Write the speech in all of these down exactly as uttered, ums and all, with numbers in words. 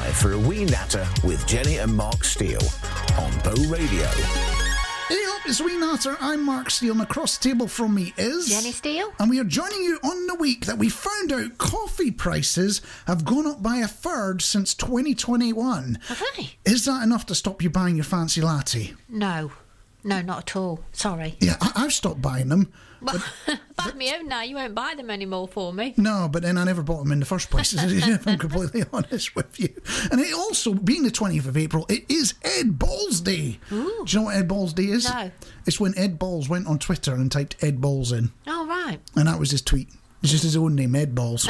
time for a wee natter with Jenny and Mark Steele on Bow Radio. Hey up, it's Wee Natter. I'm Mark Steele, and across the table from me is Jenny Steele. And we are joining you on the week that we found out coffee prices have gone up by a third since twenty twenty-one. Have they? Is that enough to stop you buying your fancy latte? No. No, not at all. Sorry. Yeah, I- I've stopped buying them. But bad me own now, you won't buy them anymore for me. No, but then I never bought them in the first place, if I'm completely honest with you. And it also, being the twentieth of April, it is Ed Balls Day. Ooh. Do you know what Ed Balls Day is? No. It's when Ed Balls went on Twitter and typed Ed Balls in. Oh, right. And that was his tweet. It's just his own name, Ed Balls.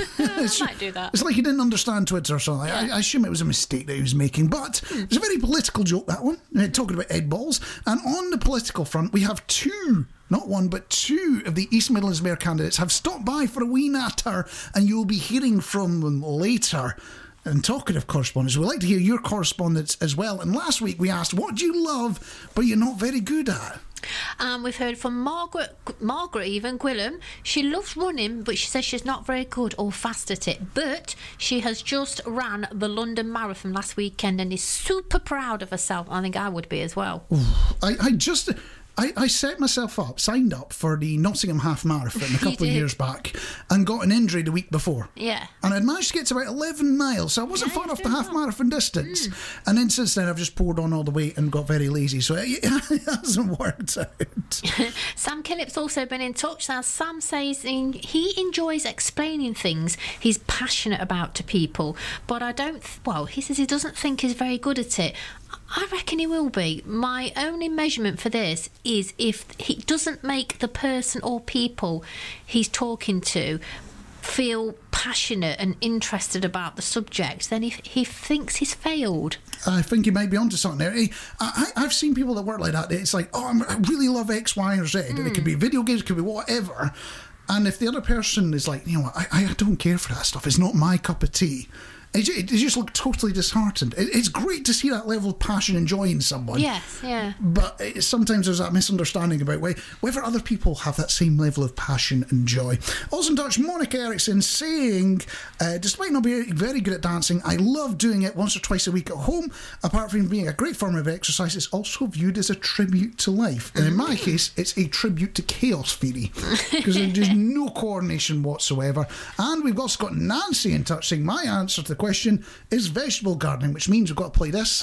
I might do that. It's like he didn't understand Twitter or something. Yeah. I, I assume it was a mistake that he was making. But it's a very political joke, that one, uh, talking about Ed Balls. And on the political front, we have two, not one, but two of the East Midlands Mayor candidates have stopped by for a wee natter, and you'll be hearing from them later. And talking of correspondence, we'd like to hear your correspondence as well. And last week we asked, what do you love but you're not very good at? Um, we've heard from Margaret, Margaret even, Gwilym. She loves running, but she says she's not very good or fast at it. But she has just ran the London Marathon last weekend and is super proud of herself. I think I would be as well. I, I just... I, I set myself up, signed up for the Nottingham Half Marathon a couple of years back and got an injury the week before. Yeah. And I'd managed to get to about eleven miles, so I wasn't Yeah, far you're off the doing half well. marathon distance. Mm. And then since then, I've just poured on all the weight and got very lazy, so it, it hasn't worked out. Sam Killip's also been in touch. Now, Sam says in, he enjoys explaining things he's passionate about to people, but I don't, th- well, he says he doesn't think he's very good at it. I reckon he will be. My only measurement for this is if he doesn't make the person or people he's talking to feel passionate and interested about the subject, then he, he thinks he's failed. I think you might be onto something there. I, I, I've seen people that work like that. It's like, oh, I'm, I really love X, Y, or Z. Mm. And it could be video games, it could be whatever. And if the other person is like, you know, I, I don't care for that stuff, it's not my cup of tea, It, it, they just look totally disheartened. It, it's great to see that level of passion and joy in someone. Yes, yeah. But it, sometimes there's that misunderstanding about why, whether other people have that same level of passion and joy. Also in touch, Monica Eriksson saying, uh, despite not being very good at dancing, I love doing it once or twice a week at home. Apart from being a great form of exercise, it's also viewed as a tribute to life. And in my case, it's a tribute to chaos theory. Because there's no coordination whatsoever. And we've also got Nancy in touch saying, my answer to the question is vegetable gardening, which means we've got to play this.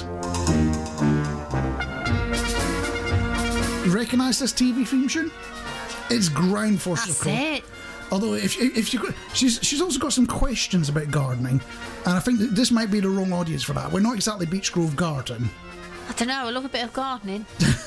You recognise this T V theme tune? It's Ground Force. That's it. Although if if you she's she's also got some questions about gardening, and I think that this might be the wrong audience for that. We're not exactly Beech Grove Garden. I don't know, I love a bit of gardening.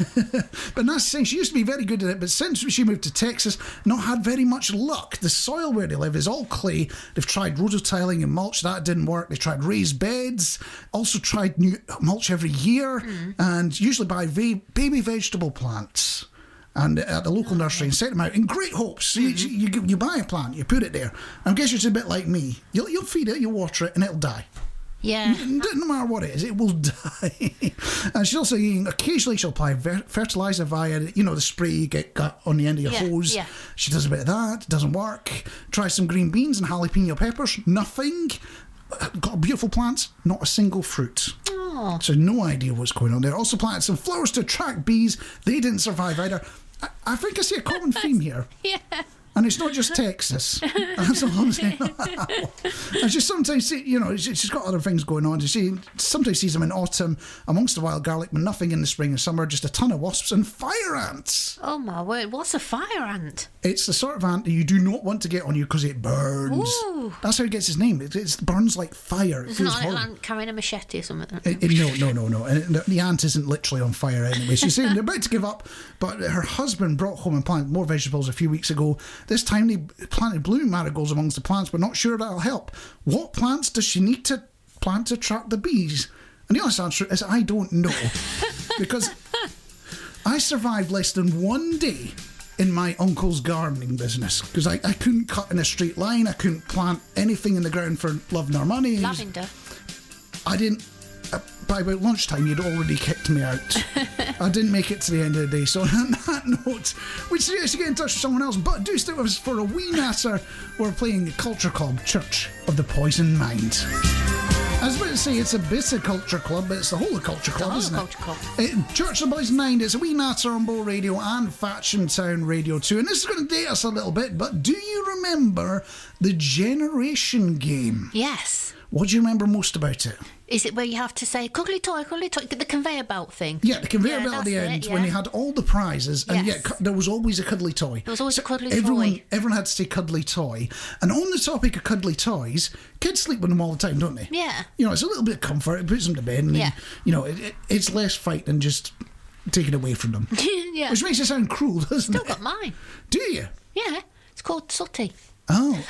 But that's the thing, she used to be very good at it, but since she moved to Texas, not had very much luck. The soil where they live is all clay. They've tried rototiling and mulch, that didn't work. They tried raised beds, also tried new mulch every year, mm. and usually buy va- baby vegetable plants. And at the local nursery and set them out in great hopes. So you, mm-hmm. you, you buy a plant, you put it there. I guess it's a bit like me. You'll, you'll feed it, you'll water it, and it'll die. Yeah. No matter what it is, it will die. And she's also saying occasionally she'll apply ver- fertiliser via, you know, the spray you get got on the end of your yeah, hose. Yeah. She does a bit of that, doesn't work. Try some green beans and jalapeno peppers, nothing. Got beautiful plants, not a single fruit. Oh. So no idea what's going on there. Also planted some flowers to attract bees. They didn't survive either. I, I think I see a common theme here. Yeah. And it's not just Texas. That's all I'm saying. I just sometimes see, you know, she's got other things going on. You see, sometimes sees them in autumn amongst the wild garlic, but nothing in the spring and summer, just a ton of wasps and fire ants. Oh my word, what's a fire ant? It's the sort of ant that you do not want to get on you because it burns. Ooh. That's how it gets its name. It, it burns like fire. It It's feels not like horrible. an ant carrying a machete or something. It, it, no, no, no, no. And the, the ant isn't literally on fire anyway. She's saying they're about to give up, but her husband brought home and planted more vegetables a few weeks ago. This time they planted blue marigolds amongst the plants, but not sure that'll help. What plants does she need to plant to attract the bees? And the honest answer is I don't know. Because I survived less than one day in my uncle's gardening business because I, I couldn't cut in a straight line. I couldn't plant anything in the ground for love nor money. Lavender. I didn't. Uh, by about lunchtime, you'd already kicked me out. I didn't make it to the end of the day. So on that note, we'd suggest you get in touch with someone else, but do stay with us for a wee natter. We're playing the Culture Club Church of the Poison Mind. I was about to say it's a bit of Culture Club, but it's the whole of Culture Club, isn't it? Culture Club. Uh, Church of the Boys nine, it's a wee natter on Bow Radio and Fatcham Town Radio two. And this is going to date us a little bit, but do you remember the Generation game? Yes. What do you remember most about it? Is it where you have to say, cuddly toy, cuddly toy, the conveyor belt thing? Yeah, the conveyor Yeah, belt at the that's end it, when yeah. you had all the prizes, and Yes. yet cu- there was always a cuddly toy. There was always a cuddly everyone, toy. Everyone had to say cuddly toy. And on the topic of cuddly toys, kids sleep with them all the time, don't they? Yeah. You know, it's a little bit of comfort. It puts them to bed, and Yeah. you know, it, it, it's less fight than just taken away from them. Yeah. Which makes it sound cruel, doesn't Still it? got mine. Do you? Yeah. It's called Sooty. Oh.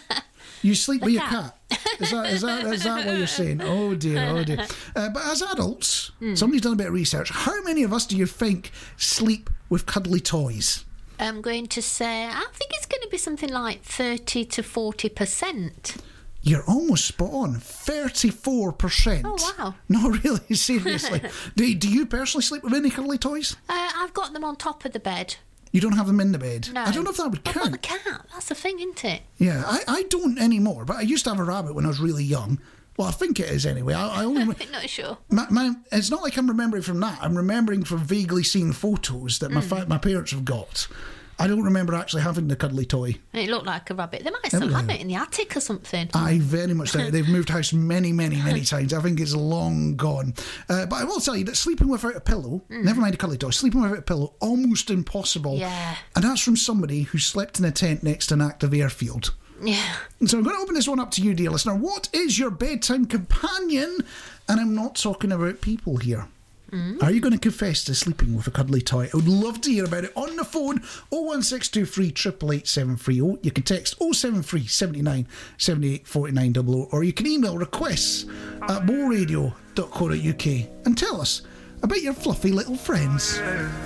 You sleep with your cat. cat. Is that, is that is that what you're saying? Oh dear, oh dear. Uh, but as adults, Mm. somebody's done a bit of research. How many of us do you think sleep with cuddly toys? I'm going to say, I think it's going to be something like thirty to forty percent. You're almost spot on. thirty-four percent. Oh, wow. No, really, seriously. do, do you personally sleep with any cuddly toys? Uh, I've got them on top of the bed. You don't have them in the bed? No. I don't know if that would I've got count. the cat. That's the thing, isn't it? Yeah, I, I don't anymore, but I used to have a rabbit when I was really young. Well, I think it is anyway. I, I only... I'm not sure. My, my, it's not like I'm remembering from that. I'm remembering from vaguely seeing photos that my fa- my parents have got. I don't remember actually having the cuddly toy. And it looked like a rabbit. They might still Yeah. have it in the attic or something. I very much doubt it. They've moved house many, many, many times. I think it's long gone. Uh, but I will tell you that sleeping without a pillow, never mind a cuddly toy, sleeping without a pillow, almost impossible. Yeah. And that's from somebody who slept in a tent next to an active airfield. Yeah. So I'm going to open this one up to you, dear listener. What is your bedtime companion? And I'm not talking about people here. Mm. Are you going to confess to sleeping with a cuddly toy? I would love to hear about it on the phone. oh one six two three, eight eight eight, seven three oh. You can text oh seven three, seven nine, seven eight four nine oh oh, or you can email requests at bowradio dot co dot uk and tell us about your fluffy little friends.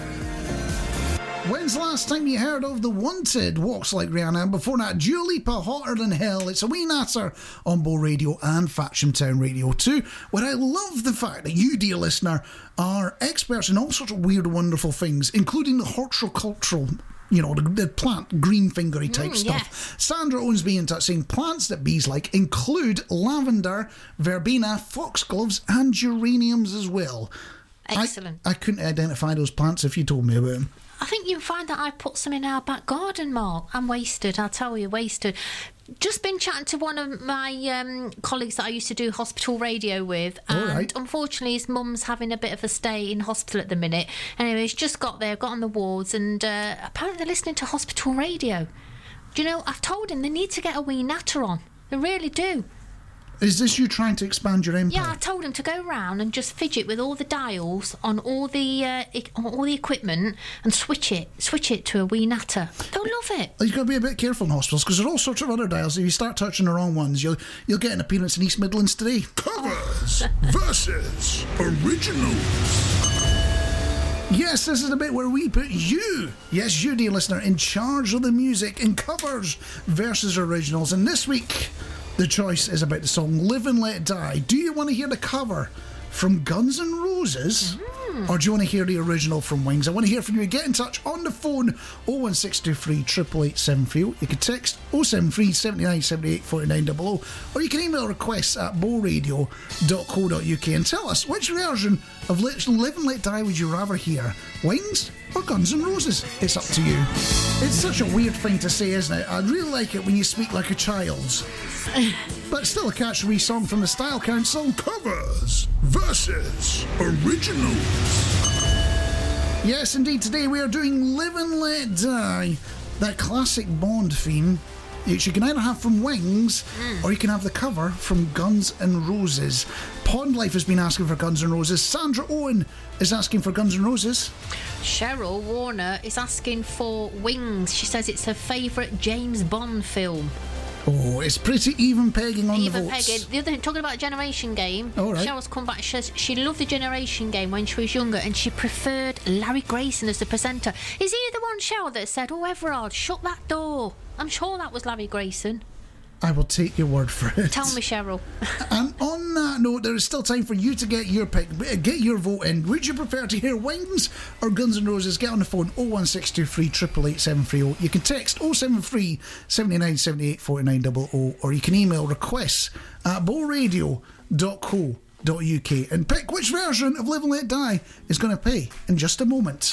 When's the last time you heard of The Wanted? Walks Like Rihanna. And before that, Dua Lipa, Hotter Than Hell. It's a wee natter on Bow Radio and Fatcham Town Radio two, where I love the fact that you, dear listener, are experts in all sorts of weird, wonderful things, including the horticultural, you know, the, the plant green fingery type Mm, stuff. Sandra owns me in touch saying plants that bees like include lavender, verbena, foxgloves, and geraniums as well. Excellent. I, I couldn't identify those plants if you told me about them. I think you'll find that I put some in our back garden, Mark. I'm wasted, I'll tell you, wasted. Just been chatting to one of my um, colleagues that I used to do hospital radio with, and right. unfortunately his mum's having a bit of a stay in hospital at the minute. Anyway, he's just got there, got on the wards, and uh, apparently they're listening to hospital radio. Do you know, I've told him they need to get a wee natter on. They really do. Is this you trying to expand your empire? Yeah, I told him to go round and just fidget with all the dials on all the uh, e- on all the equipment and switch it, switch it to a wee natter. They'll love it. You've got to be a bit careful in hospitals because there are all sorts of other dials. If you start touching the wrong ones, you'll you'll get an appearance in East Midlands today. Covers versus originals. Yes, this is the bit where we put you, yes, you, dear listener, in charge of the music in covers versus originals. And this week, the choice is about the song Live and Let Die. Do you want to hear the cover from Guns N' Roses? Mm. Or do you want to hear the original from Wings? I want to hear from you. Get in touch on the phone oh one six two three, eight eight eight, seven three oh. You can text oh seven three, seven nine, seven eight four nine oh oh, or you can email requests at bowradio dot co dot uk and tell us which version of Live and Let Die would you rather hear? Wings or Guns N' Roses? It's up to you. It's such a weird thing to say, isn't it? I really like it when you speak like a child. But still a catchy wee song from the Style Council. Covers versus originals. Yes, indeed, today we are doing Live and Let Die, that classic Bond theme, which you can either have from Wings mm. or you can have the cover from Guns N' Roses. Pond Life has been asking for Guns N' Roses. Sandra Owen is asking for Guns N' Roses. Cheryl Warner is asking for Wings. She says it's her favourite James Bond film. Oh, it's pretty even pegging on even the votes. pegging. The other thing, talking about Generation Game, oh, right. Cheryl's come back and says she loved the Generation Game when she was younger and she preferred Larry Grayson as the presenter. Is he the one, Cheryl, that said, "Oh, Everard, shut that door"? I'm sure that was Larry Grayson. I will take your word for it. Tell me, Cheryl. And on that note, there is still time for you to get your pick, get your vote in. Would you prefer to hear Wings or Guns N' Roses? Get on the phone oh one six two three, eight eight eight, seven three oh. You can text oh seven three, seven nine, seven eight four nine oh oh, or you can email requests at bowradio dot co dot uk and pick which version of Live and Let Die is going to pay in just a moment.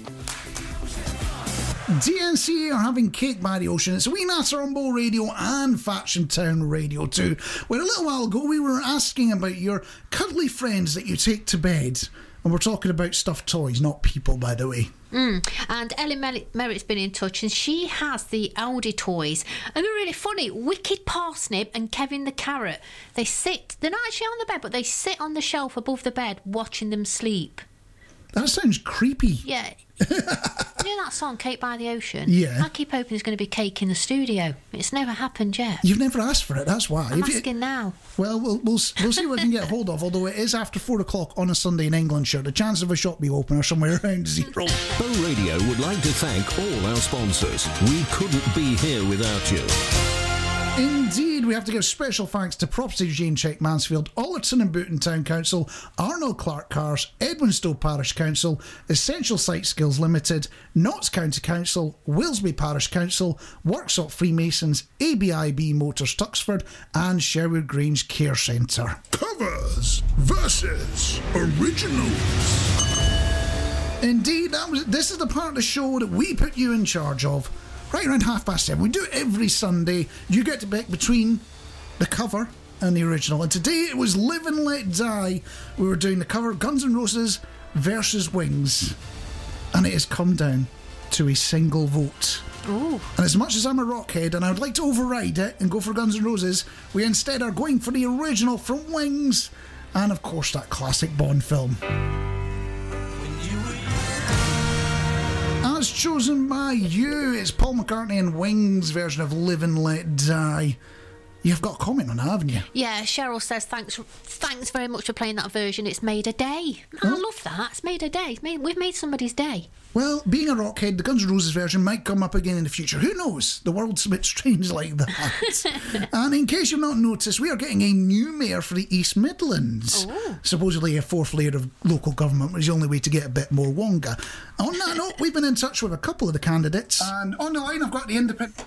D N C A are having Cake by the Ocean. It's a wee natter on Bow Radio and Faction Town Radio too, where a little while ago we were asking about your cuddly friends that you take to bed. And we're talking about stuffed toys, not people, by the way. Mm. And Ellie Mer- Merritt's been in touch, and she has the Aldi toys. And they're really funny. Wicked Parsnip and Kevin the Carrot. They sit, they're not actually on the bed, but they sit on the shelf above the bed watching them sleep. That sounds creepy. Yeah. You know that song, Cake by the Ocean? Yeah. I keep hoping there's going to be cake in the studio. It's never happened yet. You've never asked for it, that's why. I'm If asking you, now. Well, we'll we'll we'll see what we can get hold of, although it is after four o'clock on a Sunday in England, sure. The chance of a shop being open are somewhere around zero. Bow Radio would like to thank all our sponsors. We couldn't be here without you. Indeed, we have to give special thanks to Property Jane Check Mansfield, Ollerton and Booton Town Council, Arnold Clark Cars, Edwinstowe Parish Council, Essential Site Skills Limited, Notts County Council, Willesby Parish Council, Workshop Freemasons, A B I B Motors Tuxford and Sherwood Grange Care Centre. Covers versus originals. Indeed, that was, this is the part of the show that we put you in charge of. Right around half past seven. We do it every Sunday. You get to pick between the cover and the original. And today it was Live and Let Die. We were doing the cover, Guns N' Roses versus Wings. And it has come down to a single vote. Ooh. And as much as I'm a rockhead and I would like to override it and go for Guns N' Roses, we instead are going for the original from Wings. And of course that classic Bond film. As chosen by you, it's Paul McCartney and Wings' version of Live and Let Die. You've got a comment on that, haven't you? Yeah, Cheryl says thanks thanks very much for playing that version. It's made a day. I Oh. love that. It's made a day. It's made, we've made somebody's day. Well, being a rockhead, the Guns N' Roses version might come up again in the future. Who knows? The world's a bit strange like that. And in case you've not noticed, we are getting a new mayor for the East Midlands. Oh. Supposedly a fourth layer of local government was the only way to get a bit more wonga. On that note, we've been in touch with a couple of the candidates. And on the line, I've got the independent...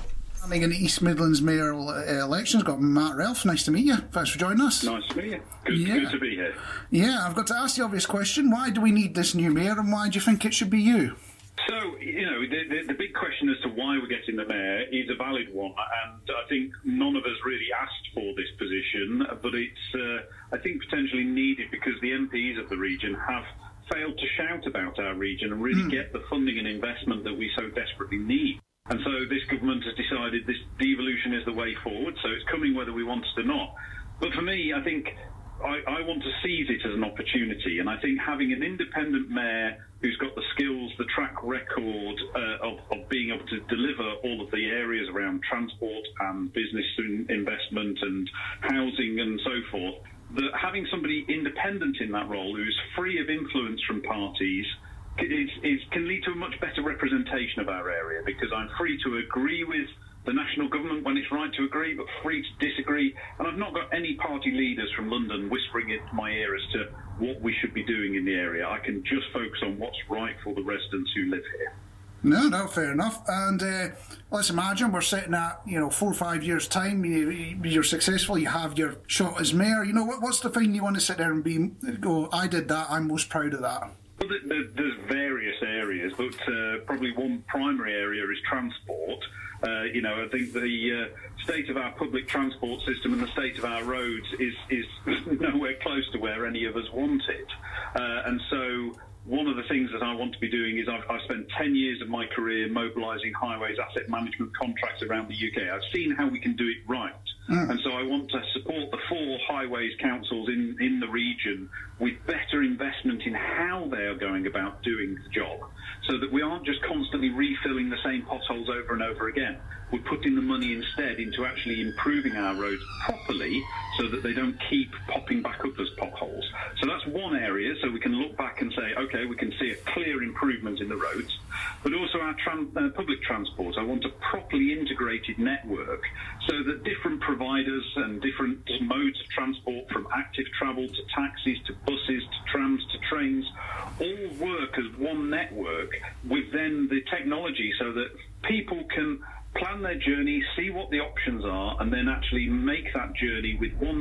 in the East Midlands mayoral uh, elections, got Matt Ralph. Nice to meet you. Thanks for joining us. Nice to meet you. Good, Yeah. good to be here. Yeah, I've got to ask the obvious question. Why do we need this new mayor and why do you think it should be you? So, you know, the, the, the big question as to why we're getting the mayor is a valid one, and I think none of us really asked for this position, but it's, uh, I think, potentially needed because the M Ps of the region have failed to shout about our region and really mm. get the funding and investment that we so desperately need. And so this government has decided this devolution is the way forward, so it's coming whether we want it or not. But for me, I think I, I want to seize it as an opportunity, and I think having an independent mayor who's got the skills, the track record uh, of, of being able to deliver all of the areas around transport and business investment and housing and so forth, that having somebody independent in that role who's free of influence from parties Is, is, can lead to a much better representation of our area, because I'm free to agree with the national government when it's right to agree, but free to disagree. And I've not got any party leaders from London whispering into my ear as to what we should be doing in the area. I can just focus on what's right for the residents who live here. No, no, fair enough. And uh, let's imagine we're sitting at, you know, four or five years' time. You, you're successful. You have your shot as mayor. You know, what, what's the thing you want to sit there and be go? I did that. I'm most proud of that. Well, there's various areas, but uh, probably one primary area is transport. Uh, you know, I think the uh, state of our public transport system and the state of our roads is, is nowhere close to where any of us want it. Uh, and so one of the things that I want to be doing is I've, I've spent ten years of my career mobilising highways asset management contracts around the U K. I've seen how we can do it right. Mm. And so I want to support the four highways councils in, in the region with better investment in how they are going about doing the job, so that we aren't just constantly refilling the same potholes over and over again. We're putting the money instead into actually improving our roads properly so that they don't keep popping back up as potholes. So that's one area, so we can look back and say, OK, we can see a clear improvement in the roads. But also our tran- uh, public transport. I want a properly integrated network so that different providers and different modes of transport, from active travel to taxis to buses to trams to trains, all work as one network with then the technology so that people can plan their journey, see what the options are, and then actually make that journey with one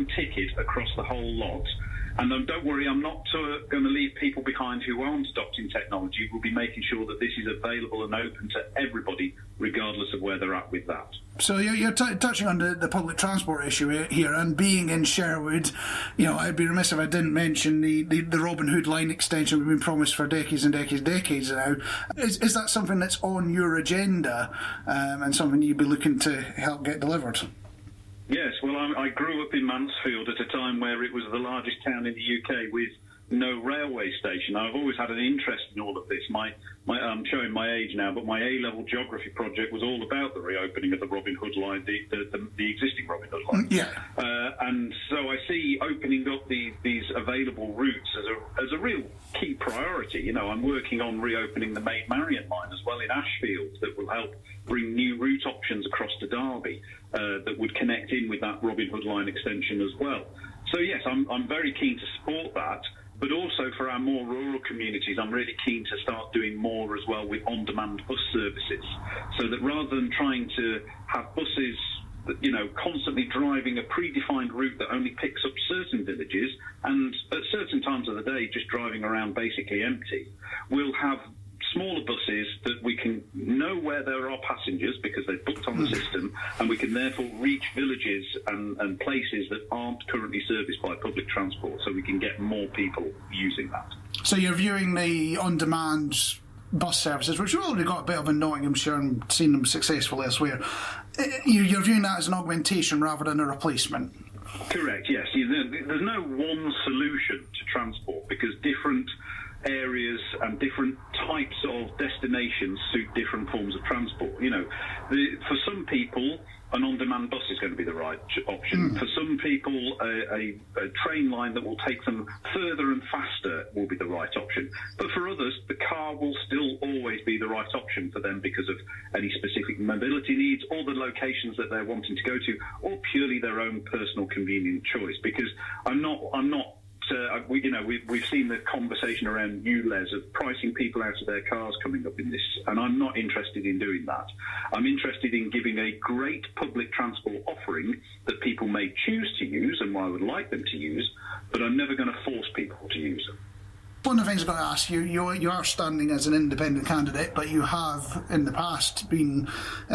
one ticket across the whole lot. And um, don't worry, I'm not uh, going to leave people behind who aren't adopting technology. We'll be making sure that this is available and open to everybody, regardless of where they're at with that. So you're, you're t- touching on the, the public transport issue here, and being in Sherwood, you know, I'd be remiss if I didn't mention the, the, the Robin Hood line extension we've been promised for decades and decades and decades now. Is, is that something that's on your agenda um, and something you'd be looking to help get delivered? Yes, well, I, I grew up in Mansfield at a time where it was the largest town in the U K with no railway station. I've always had an interest in all of this. My, my, I'm showing my age now, but my A-level geography project was all about the reopening of the Robin Hood line, the, the, the, the existing Robin Hood line. Yeah. Uh, and so I see opening up the, these available routes as a, as a real key priority. You know, I'm working on reopening the Maid Marian line as well in Ashfield that will help bring new route options across to Derby uh, that would connect in with that Robin Hood line extension as well. So yes, I'm, I'm very keen to support that. But also for our more rural communities, I'm really keen to start doing more as well with on-demand bus services, so that rather than trying to have buses, you know, constantly driving a predefined route that only picks up certain villages and at certain times of the day just driving around basically empty, we'll have smaller buses that we can know where there are passengers because they're booked on the system, and we can therefore reach villages and, and places that aren't currently serviced by public transport, so we can get more people using that. So you're viewing the on-demand bus services, which we've already got a bit of in Nottinghamshire and seen them successful elsewhere. You're viewing that as an augmentation rather than a replacement? Correct, yes. There's no one solution to transport because different areas and different types of destinations suit different forms of transport. You know, the, for some people, an on-demand bus is going to be the right option. Mm. For some people, a, a, a train line that will take them further and faster will be the right option. But for others, the car will still always be the right option for them because of any specific mobility needs or the locations that they're wanting to go to, or purely their own personal convenient choice. Because I'm not, I'm not Uh, we, you know, we've, we've seen the conversation around U L E Z of pricing people out of their cars coming up in this, and I'm not interested in doing that. I'm interested in giving a great public transport offering that people may choose to use, and I would like them to use, but I'm never going to force people to use them. One of the things I've got to ask you, you, you are standing as an independent candidate, but you have in the past been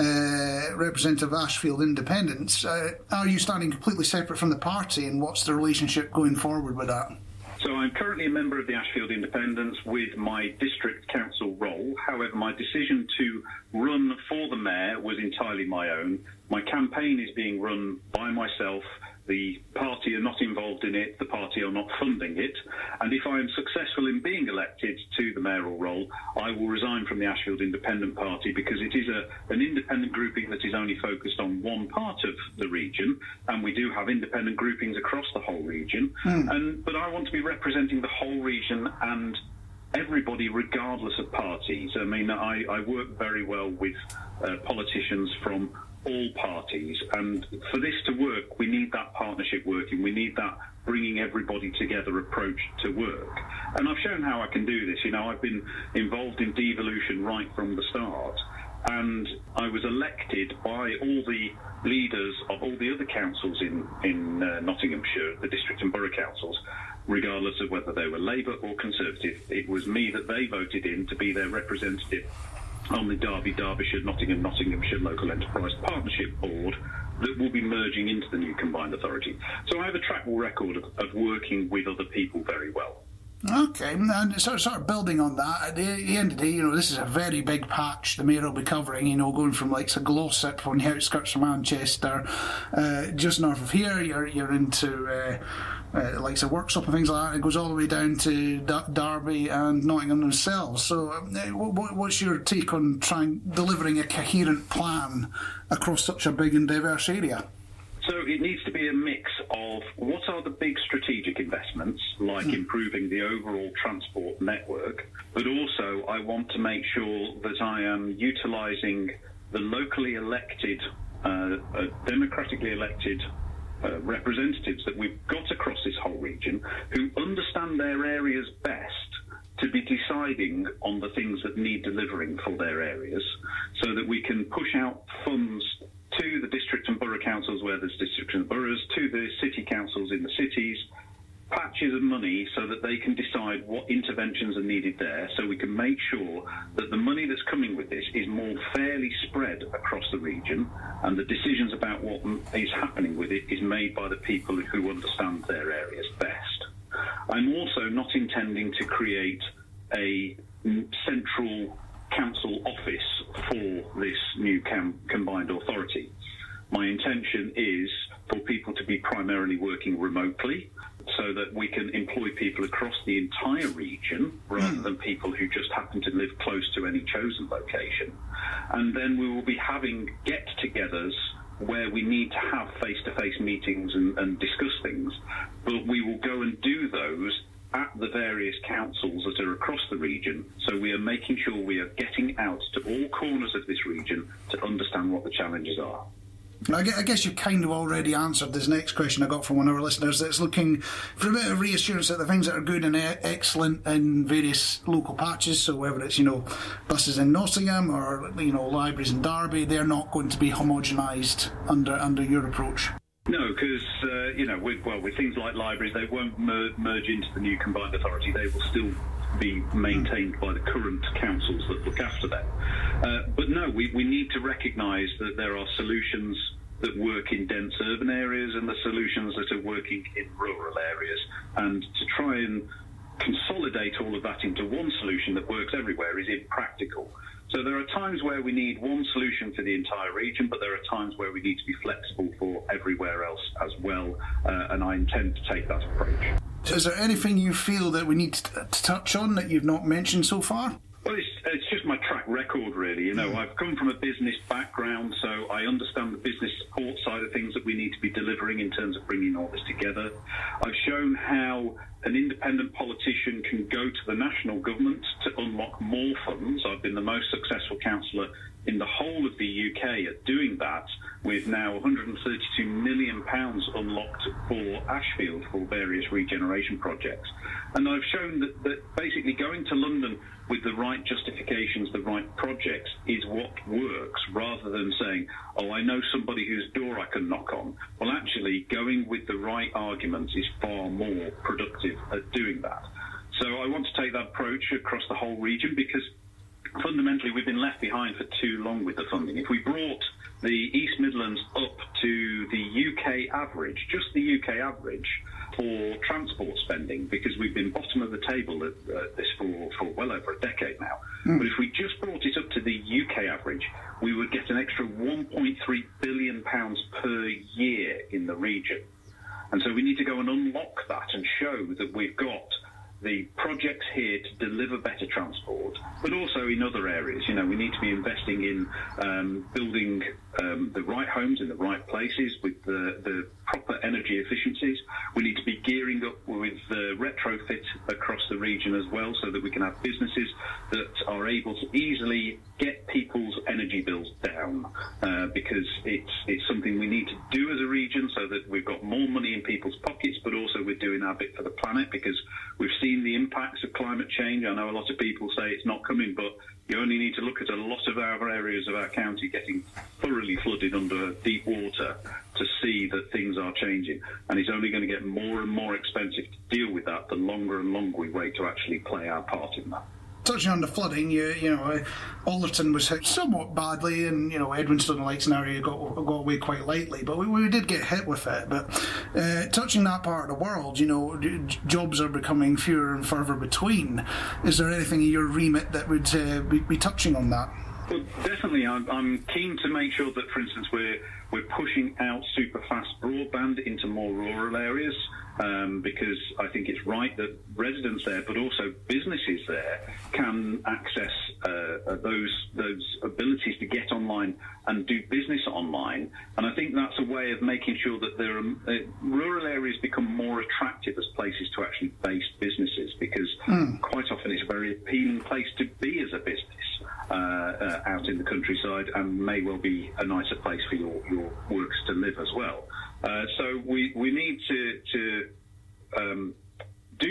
uh, representative of Ashfield Independents. Uh, are you standing completely separate from the party, and what's the relationship going forward with that? So I'm currently a member of the Ashfield Independents with my district council role. However, my decision to run for the mayor was entirely my own. My campaign is being run by myself. The party are not involved in it, the party are not funding it, and if I am successful in being elected to the mayoral role, I will resign from the Ashfield Independent Party because it is a, an independent grouping that is only focused on one part of the region, and we do have independent groupings across the whole region, mm. and but I want to be representing the whole region and everybody regardless of parties. I mean, I, I work very well with uh, politicians from all parties, and for this to work we need that partnership working, we need that bringing everybody together approach to work, and I've shown how I can do this. You know, I've been involved in devolution right from the start, and I was elected by all the leaders of all the other councils in, in uh, Nottinghamshire, the district and borough councils, regardless of whether they were Labour or Conservative. It was me that they voted in to be their representative on the Derby, Derbyshire, Nottingham, Nottinghamshire Local Enterprise Partnership Board that will be merging into the new combined authority. So I have a track record of, of working with other people very well. Okay, and sort of, sort of building on that, at the, the end of the day, you know, this is a very big patch the mayor will be covering, you know, going from like to Glossop on the outskirts of Manchester, uh, just north of here, you're you're into uh, uh, like a workshop and things like that. It goes all the way down to D- Derby and Nottingham themselves. So, uh, what, what's your take on trying delivering a coherent plan across such a big and diverse area? So it needs to be a mix of what are the big strategic investments, like mm. improving the overall transport network, but also I want to make sure that I am utilising the locally elected, uh, uh, democratically elected uh, representatives that we've got across this whole region who understand their areas best to be deciding on the things that need delivering for their areas, so that we can push out funds to the district and borough councils where there's districts and boroughs, to the areas, city councils in the cities, patches of money so that they can decide what interventions are needed there, so we can make sure that the money that's coming with this is more fairly spread across the region, and the decisions about what is happening with it is made by the people who understand their areas best. I'm also not intending to create a central council office for this new cam- combined authority. My intention is for people to be primarily working remotely, so that we can employ people across the entire region rather mm. than people who just happen to live close to any chosen location. And then we will be having get-togethers where we need to have face-to-face meetings and, and discuss things, but we will go and do those at the various councils that are across the region. So we are making sure we are getting out to all corners of this region to understand what the challenges are. I guess you kind of already answered this next question I got from one of our listeners that's looking for a bit of reassurance that the things that are good and excellent in various local patches, so whether it's, you know, buses in Nottingham or, you know, libraries in Derby, they're not going to be homogenised under under your approach. No, because, uh, you know, with, well, with things like libraries, they won't mer- merge into the new combined authority. They will still be maintained by the current councils that look after them. Uh, but no, we, we need to recognise that there are solutions that work in dense urban areas and the solutions that are working in rural areas. And to try and consolidate all of that into one solution that works everywhere is impractical. So there are times where we need one solution for the entire region, but there are times where we need to be flexible for everywhere else as well, uh, and I intend to take that approach. Is there anything you feel that we need to, to touch on that you've not mentioned so far? Well, it's, it's just my track record, really. You know, I've come from a business background, so I understand the business support side of things that we need to be delivering in terms of bringing all this together. I've shown how an independent politician can go to the national government to unlock more funds. I've been the most successful councillor in the whole of the U K at doing that, with now one hundred thirty-two million pounds unlocked for Ashfield for various regeneration projects. And I've shown that, that basically going to London with the right justifications, the right projects, is what works, rather than saying, oh, I know somebody whose door I can knock on. Well, actually, going with the right arguments is far more productive at doing that. So I want to take that approach across the whole region, because fundamentally we've been left behind for too long with the funding. If we brought the East Midlands up to the U K average, just the U K average for transport spending, because we've been bottom of the table at uh, this for, for well over a decade now. Mm. But if we just brought it up to the U K average, we would get an extra one point three billion pounds per year in the region. And so we need to go and unlock that and show that we've got the projects here to deliver better transport, but also in other areas. You know, we need to be investing in um, building um, the right homes in the right places with the, the proper energy efficiencies. We need to be gearing up with uh, retrofit across the region as well, so that we can have businesses that are able to easily get people's energy bills down, uh, because it's it's something we need to do as a region, so that we've got more money in people's pockets, but also we're doing our bit for the planet, because we've seen the impacts of climate change. I know a lot of people say it's not coming, but you only need to look at a lot of our areas of our county getting thoroughly flooded under deep water to see that things are changing. And it's only going to get more and more expensive to deal with that the longer and longer we wait to actually play our part in that. Touching on the flooding, you you know, Alderton was hit somewhat badly, and you know, Edwinstone and Leighton area got got away quite lightly, but we, we did get hit with it. But uh, touching that part of the world, you know, jobs are becoming fewer and further between. Is there anything in your remit that would uh, be, be touching on that? Well, definitely. I'm, I'm keen to make sure that, for instance, we're we're pushing out super fast broadband into more rural areas, um, because I think it's right that residents there, but also businesses there, can access uh, those those abilities to get online and do business online. And I think that's a way of making sure that there are, uh, rural areas become more attractive as places to actually base businesses, because mm. quite often it's a very appealing place to be as a business. Uh, uh, out in the countryside, and may well be a nicer place for your, your works to live as well. Uh, so we we need to to um, do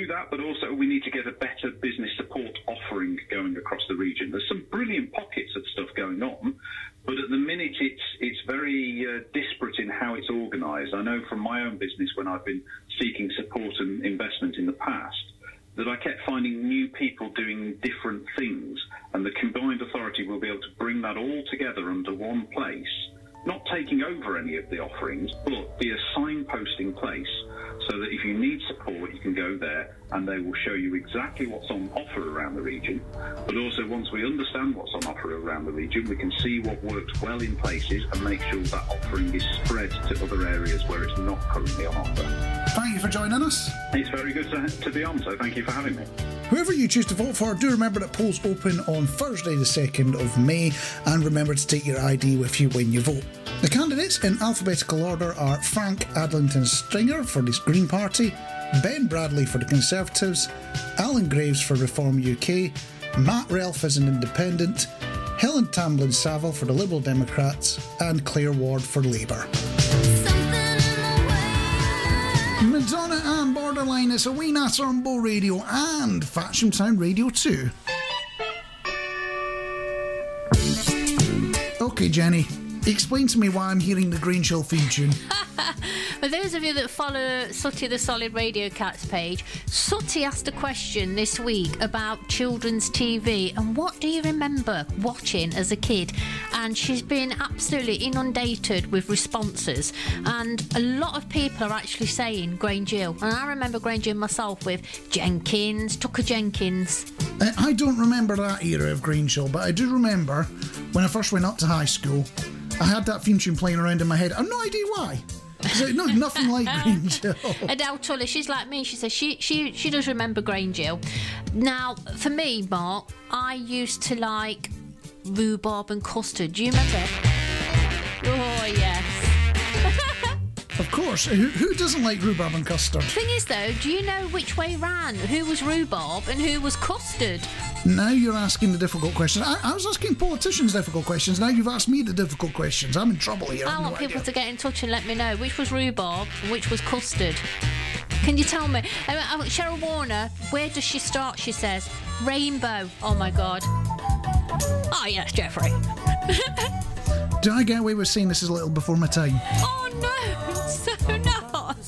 do that, but also we need to get a better business support offering going across the region. There's some brilliant pockets of stuff going on, but at the minute it's it's very uh, disparate in how it's organised. I know from my own business, when I've been seeking support and investment in the past, that I kept finding new people doing different things, and the combined authority will be able to bring that all together under one place, not taking over any of the offerings, but be a signposting place so that if you need support, you can go there and they will show you exactly what's on offer around the region. But also, once we understand what's on offer around the region, we can see what works well in places and make sure that offering is spread to other areas where it's not currently on offer. Thank you for joining us. It's very good to, to be on, so thank you for having me. Whoever you choose to vote for, do remember that polls open on Thursday the second of May, and remember to take your I D with you when you vote. The candidates in alphabetical order are Frank Adlington Stringer for the Green Party, Ben Bradley for the Conservatives, Alan Graves for Reform U K, Matt Relf as an Independent, Helen Tamblyn Saville for the Liberal Democrats, and Claire Ward for Labour. Madonna and Borderline, it's a wee natter on Bo Radio and Fatcham Town Radio too. Okay, Jenny, explain to me why I'm hearing the Greenchill theme tune. For those of you that follow Sooty the Solid Radio Cats page, Sooty asked a question this week about children's T V and what do you remember watching as a kid? And she's been absolutely inundated with responses, and a lot of people are actually saying Grange Hill. And I remember Grange Hill myself with Jenkins, Tucker Jenkins. Uh, I don't remember that era of Greenchill, but I do remember when I first went up to high school, I had that theme tune playing around in my head. I've no idea why. It's no, nothing like Grange Hill. Adele Tully, she's like me. She says she she she does remember Grange Hill. Now, for me, Mark, I used to like rhubarb and custard. Do you remember? Oh yes. Of course. Who, who doesn't like rhubarb and custard? Thing is, though, do you know which way ran? Who was rhubarb and who was custard? Now you're asking the difficult questions. I, I was asking politicians difficult questions. Now you've asked me the difficult questions. I'm in trouble here. I, I want no people idea. to get in touch and let me know which was rhubarb and which was custard. Can you tell me? Uh, uh, Cheryl Warner, where does she start? She says rainbow. Oh my God. Oh yes, Jeffrey. Did I get away with saying this is a little before my time? Oh no, so not.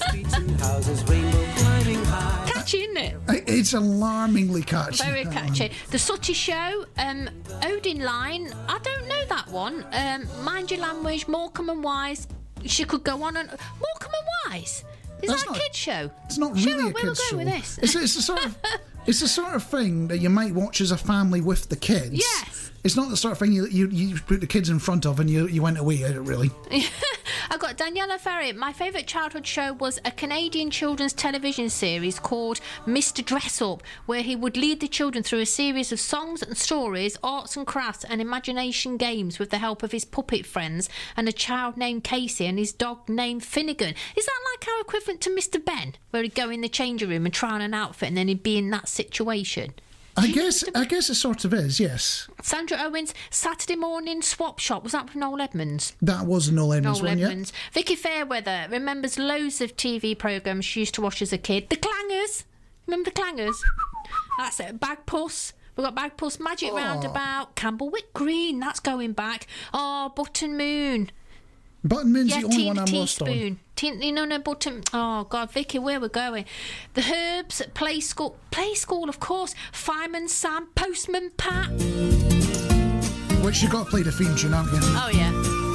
Catchy, isn't it? It's alarmingly catchy. Very catchy. The Sooty Show, um, Odin Line, I don't know that one. Um, Mind Your Language, Morecambe and Wise. She could go on and Morecambe and Wise. Is That's that a not- kids show? It's not really Cheryl, a we'll kids go show. with this. It's, it's the sort of it's the sort of thing that you might watch as a family with the kids. Yes. It's not the sort of thing you you, you put the kids in front of and you, you went away at it, really. I've got Daniela Ferry. My favourite childhood show was a Canadian children's television series called Mister Dress Up, where he would lead the children through a series of songs and stories, arts and crafts and imagination games with the help of his puppet friends and a child named Casey and his dog named Finnegan. Is that like our equivalent to Mister Ben, where he'd go in the changing room and try on an outfit and then he'd be in that situation? I guess I guess it sort of is, yes. Sandra Owens, Saturday Morning Swap Shop. Was that with Noel Edmonds? That was a Noel Edmonds Noel one, Edmonds. Vicky Fairweather remembers loads of T V programmes she used to watch as a kid. The Clangers. Remember the Clangers? That's it. Bagpuss. We've got Bagpuss, Magic Oh. Roundabout, Campbellwick Green. That's going back. Oh, Button Moon. yeah. Button Moon's Yeah, the only tea, one I'm lost on. teaspoon. Tea, you know, no button. Oh God, Vicky, where we're going? The Herbs, Play School, Play School, of course. Fireman Sam, Postman Pat. Which you got to play the theme tune, haven't you? Oh yeah.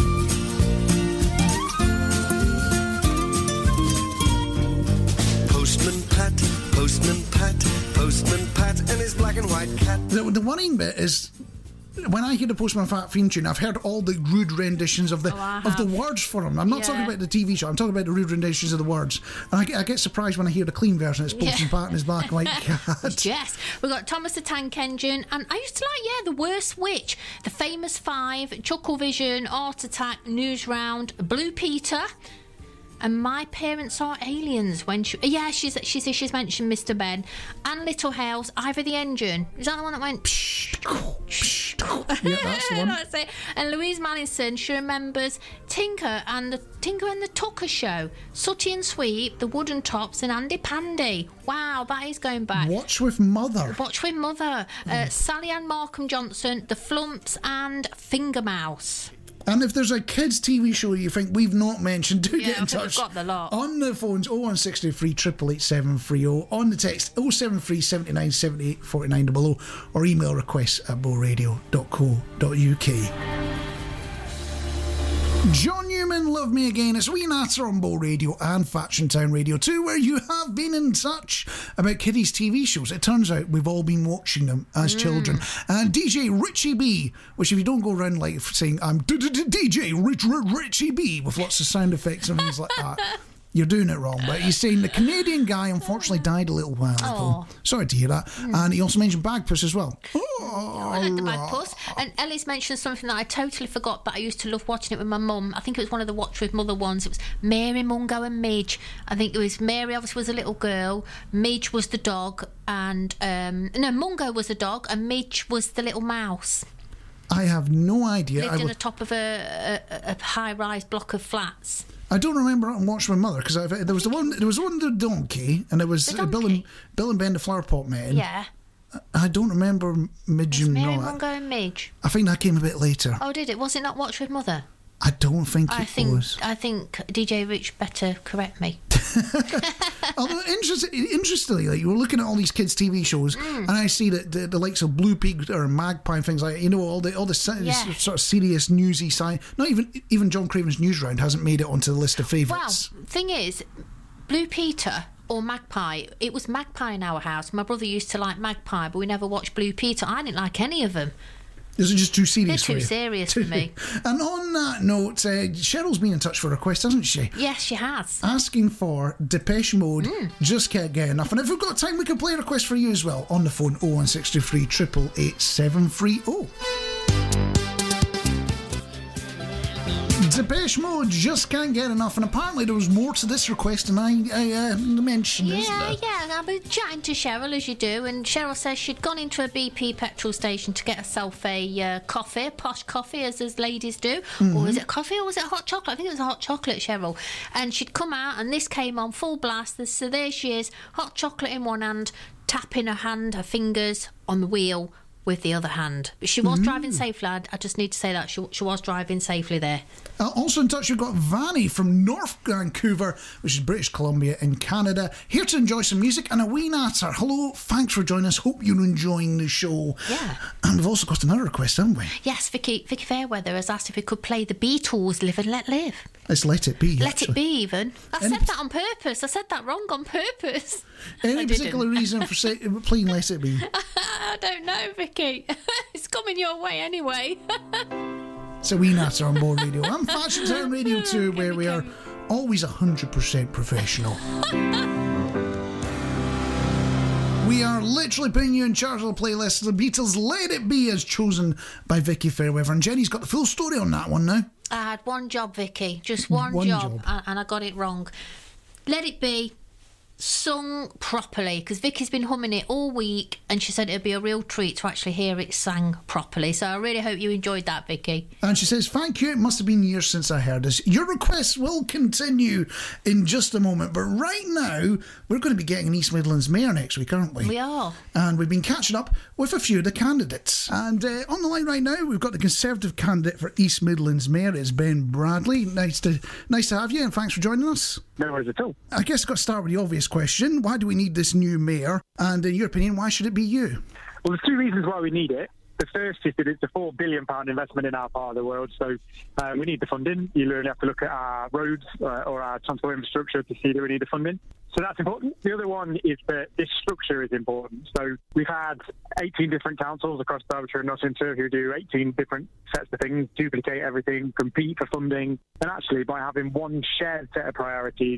Postman Pat, Postman Pat, Postman Pat, and his black and white cat. The, the worrying bit is when I hear the Postman Pat theme tune, I've heard all the rude renditions of the Oh, I of the have. words for them. I'm not Yeah. talking about the T V show. I'm talking about the rude renditions of the words. And I, get- I get surprised when I hear the clean version. It's Postman Yeah. Pat and his black and white cat. Yes, we've got Thomas the Tank Engine, and I used to like, yeah, The Worst Witch, The Famous Five, Chucklevision, Art Attack, News Round, Blue Peter. and My Parents Are Aliens. When she, yeah, she's she says she's mentioned Mister Ben and Little House. Ivor the Engine. Is that the one that went? Yeah, that's the one. That's it. And Louise Mallinson, she remembers Tinker and the Tinker and the Tucker Show, Sooty and Sweep, The Wooden Tops, and Andy Pandy. Wow, that is going back. Watch with Mother. Watch with Mother. Uh, Sally Ann Markham Johnson, The Flumps, and Finger Mouse. And if there's a kids' T V show you think we've not mentioned, do Yeah, get in I think touch. we've got the lot. On the phones, oh one six three, eight eight eight, seven three oh. On the text, oh seven three, seven nine, seven eight, four nine double oh. Or email requests at bowradio dot co dot uk. John Newman, Love Me Again. It's Wee Natter on Bow Radio and Faction Town Radio two, where you have been in touch about kiddies' T V shows. It turns out we've all been watching them as mm. children. And D J Richie B, which if you don't go around like saying, I'm D J Rich Richie B with lots of sound effects and things like that, you're doing it wrong. But he's saying the Canadian guy unfortunately died a little while ago. Sorry to hear that. Mm. And he also mentioned Bagpuss as well. Oh, I like the Bagpuss. And Ellie's mentioned something that I totally forgot, but I used to love watching it with my mum. I think it was one of the Watch with Mother ones. It was Mary, Mungo and Midge. I think it was Mary obviously was a little girl, Midge was the dog, and um, no, Mungo was the dog, and Midge was the little mouse. I have no idea. Lived I in w- the top of a, a, a high-rise block of flats. I don't remember it on Watch My Mother because there was the one. There was one the donkey, and it was The donkey? Bill and Bill and Ben the Flower Pot Men. Yeah. I don't remember Midge It's and Mary, all that. Mungo and Midge. I think that came a bit later. Oh, did it? Was it not Watch with Mother? I don't think I it think was. I think D J Rich better correct me. Although interest, interestingly, like, you were looking at all these kids' T V shows, Mm. and I see that the, the likes of Blue Pig or Magpie and things like that, you know, all the all the se- Yeah. sort of serious newsy side. Not even even John Craven's Newsround hasn't made it onto the list of Well, favourites. thing is, Blue Peter or Magpie, it was Magpie in our house. My brother used to like Magpie, but we never watched Blue Peter. I didn't like any of them. These are just too serious They're for too you. serious for me. And on that note, uh, Cheryl's been in touch for a request, hasn't she? Yes, she has. Asking for Depeche Mode, Mm. Just Can't Get Enough. And if we've got time, we can play a request for you as well on the phone oh one six three, eight eight eight, seven three oh. Depeche Mode, Just Can't Get Enough. And apparently there was more to this request than I, I uh, mentioned, isn't Yeah, there? yeah. I've been chatting to Cheryl, as you do, and Cheryl says she'd gone into a B P petrol station to get herself a uh, coffee, a posh coffee, as as ladies do. Mm-hmm. Or was it coffee or was it hot chocolate? I think it was a hot chocolate, Cheryl. And she'd come out, and this came on full blast. So there she is, hot chocolate in one hand, tapping her hand, her fingers on the wheel with the other hand. But she was Mm. driving safely. I, I just need to say that she, she was driving safely there. Uh, also in touch, we've got Vanny from North Vancouver, which is British Columbia in Canada, here to enjoy some music and a wee natter. Hello, thanks for joining us. Hope you're enjoying the show. Yeah. And we've also got another request, haven't we? Yes, Vicky Vicky Fairweather has asked if we could play the Beatles' Live and Let Live. Let's Let It Be. Let actually. it be, even. I Any- said that on purpose. I said that wrong on purpose. Any I particular didn't. reason for say, playing Let It Be? I don't know, Vicky. It's coming your way anyway. It's a wee natter on Board Radio. I'm Fashion Town Radio two, Can where we we are go? always one hundred percent professional. We are literally putting you in charge of the playlist. The Beatles' Let It Be is chosen by Vicky Fairweather. And Jenny's got the full story on that one now. I had one job, Vicky. Just one, One job, job. a- and I got it wrong. Let It Be, sung properly, because Vicky's been humming it all week, and she said it'd be a real treat to actually hear it sang properly. So I really hope you enjoyed that, Vicky. And she says, thank you. It must have been years since I heard this. Your requests will continue in just a moment. But right now, we're going to be getting an East Midlands mayor next week, aren't we? We are. And we've been catching up with a few of the candidates. And uh, on the line right now, we've got the Conservative candidate for East Midlands mayor. It's Ben Bradley. Nice to nice to have you, and thanks for joining us. No worries at all. I guess I've got to start with the obvious question. Why do we need this new mayor? And in your opinion, why should it be you? Well, there's two reasons why we need it. The first is that it's a four billion pounds investment in our part of the world, so uh, we need the funding. You really have to look at our roads uh, or our transport infrastructure to see that we need the funding. So that's important. The other one is that this structure is important. So we've had eighteen different councils across Derbyshire and Nottinghamshire who do eighteen different sets of things, duplicate everything, compete for funding, and actually by having one shared set of priorities,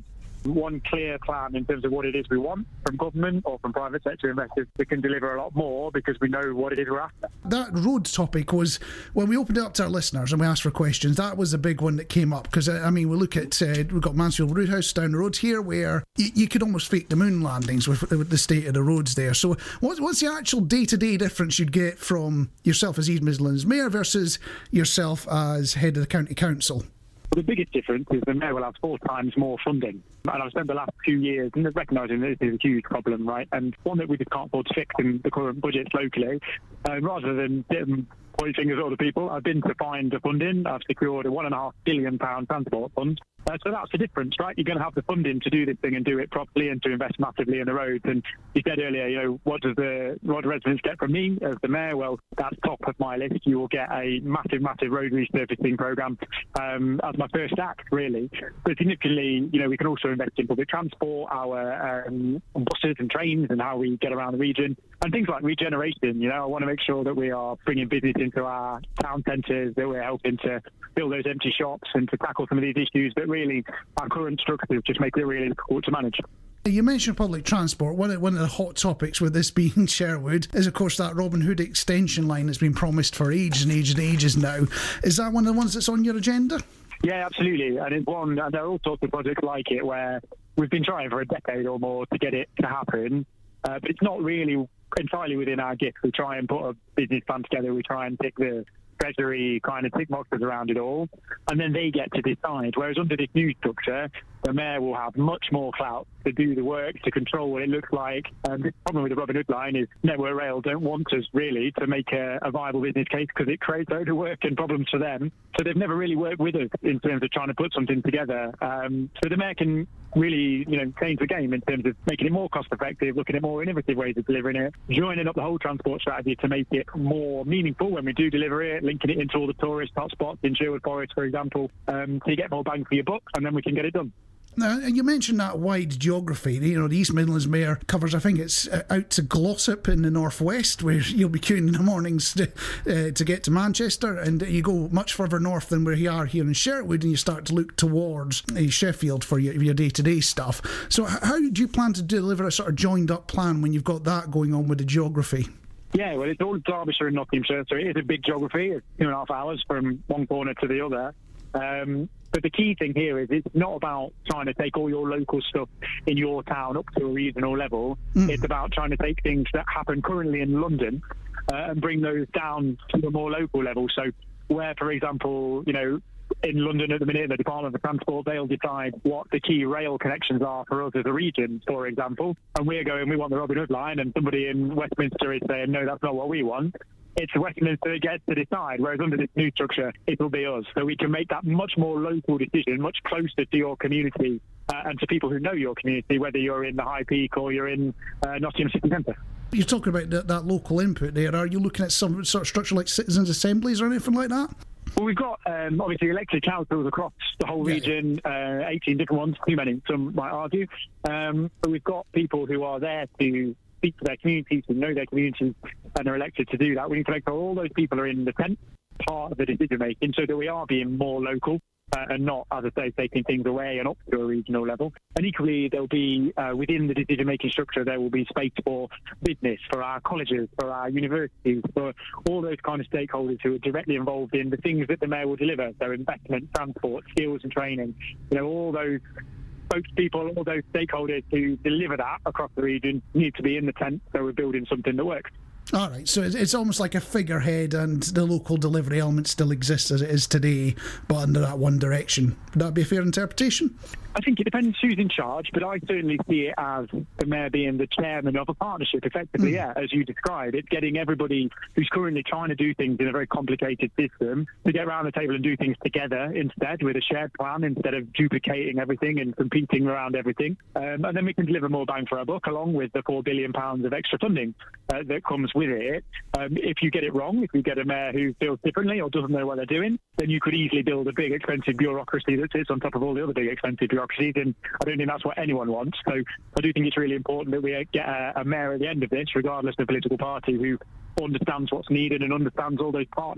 one clear plan in terms of what it is we want from government or from private sector investors, we can deliver a lot more because we know what it is we're after. That road topic was, when we opened it up to our listeners and we asked for questions, that was a big one that came up, because I mean, we look at, uh, we've got Mansfield Roadhouse down the road here, where you, you could almost fake the moon landings with, with the state of the roads there. So what, what's the actual day-to-day difference you'd get from yourself as East Midlands Mayor versus yourself as head of the county council? Well, the biggest difference is the Mayor will have four times more funding. And I've spent the last few years recognising that this is a huge problem, right? And one that we just can't afford to fix in the current budgets locally. Uh, rather than um, pointing fingers at other people, I've been to find the funding. I've secured a one and a half billion pound transport fund. Uh, so that's the difference, right? You're going to have the funding to do this thing and do it properly and to invest massively in the roads. And you said earlier, you know, what does the what do residents get from me as the Mayor? Well, that's top of my list. You will get a massive, massive road resurfacing programme um, as my first act, really. But significantly, you know, we can also invest in public transport, our um, buses and trains and how we get around the region. And things like regeneration, you know, I want to make sure that we are bringing business into our town centres, that we're helping to fill those empty shops and to tackle some of these issues that really our current structures just make it really difficult to manage. You mentioned public transport. One of, one of the hot topics with this being Sherwood is, of course, that Robin Hood extension line that's been promised for ages and ages and ages now. Is that one of the ones that's on your agenda? Yeah, absolutely. And it's one, and there are all sorts of projects like it where we've been trying for a decade or more to get it to happen, uh, but it's not really entirely within our gift. We try and put a business plan together, we try and tick the Treasury kind of tick boxes around it all, and then they get to decide. Whereas under this new structure, the Mayor will have much more clout to do the work, to control what it looks like. And the problem with the Robin Hood line is Network Rail don't want us really to make a, a viable business case because it creates loads of work and problems for them. So they've never really worked with us in terms of trying to put something together. Um, so the Mayor can really, you know, change the game in terms of making it more cost effective, looking at more innovative ways of delivering it, joining up the whole transport strategy to make it more meaningful when we do deliver it, linking it into all the tourist hotspots in Sherwood Forest, for example, um, so you get more bang for your buck, and then we can get it done. Now, you mentioned that wide geography. You know, the East Midlands Mayor covers, I think it's out to Glossop in the northwest, where you'll be queuing in the mornings to, uh, to get to Manchester, and you go much further north than where you are here in Sherwood, and you start to look towards uh, Sheffield for your, your day-to-day stuff. So how do you plan to deliver a sort of joined-up plan when you've got that going on with the geography? Yeah, well, it's all Derbyshire and Nottinghamshire, so it is a big geography. It's two and a half hours from one corner to the other. Um, but the key thing here is it's not about trying to take all your local stuff in your town up to a regional level. Mm. It's about trying to take things that happen currently in London uh, and bring those down to a more local level. So where, for example, you know, in London at the minute, the Department for Transport, they'll decide what the key rail connections are for us as a region, for example. And we're going, we want the Robin Hood line, and somebody in Westminster is saying, no, that's not what we want. It's Westminster that gets to decide, whereas under this new structure, it will be us. So we can make that much more local decision, much closer to your community uh, and to people who know your community, whether you're in the High Peak or you're in uh, Nottingham City Centre. You're talking about that, that local input there. Are you looking at some sort of structure like citizens' assemblies or anything like that? Well, we've got um, obviously elected councils across the whole region, uh, eighteen different ones, too many, some might argue. Um, but we've got people who are there to speak to their communities, who know their communities, and are elected to do that. We need to make sure all those people are in the tent part of the decision making so that we are being more local uh, and not, as I say, taking things away and up to a regional level. And equally, there'll be, uh, within the decision making structure, there will be space for business, for our colleges, for our universities, for all those kind of stakeholders who are directly involved in the things that the Mayor will deliver. So investment, transport, skills and training, you know, all those spokespeople, all those stakeholders who deliver that across the region need to be in the tent, so we're building something that works. All right, so it's almost like a figurehead, and the local delivery element still exists as it is today, but under that one direction. Would that be a fair interpretation? I think it depends who's in charge, but I certainly see it as the Mayor being the chairman of a partnership, effectively, mm. yeah, as you describe. It's getting everybody who's currently trying to do things in a very complicated system to get around the table and do things together instead, with a shared plan, instead of duplicating everything and competing around everything. Um, and then we can deliver more bang for our buck, along with the four billion pounds of extra funding uh, that comes with it. Um, if you get it wrong, if you get a Mayor who feels differently or doesn't know what they're doing, then you could easily build a big, expensive bureaucracy that sits on top of all the other big, expensive bureaucracies. And I don't think that's what anyone wants. So I do think it's really important that we get a, a Mayor at the end of this, regardless of political party, who understands what's needed and understands all those partners.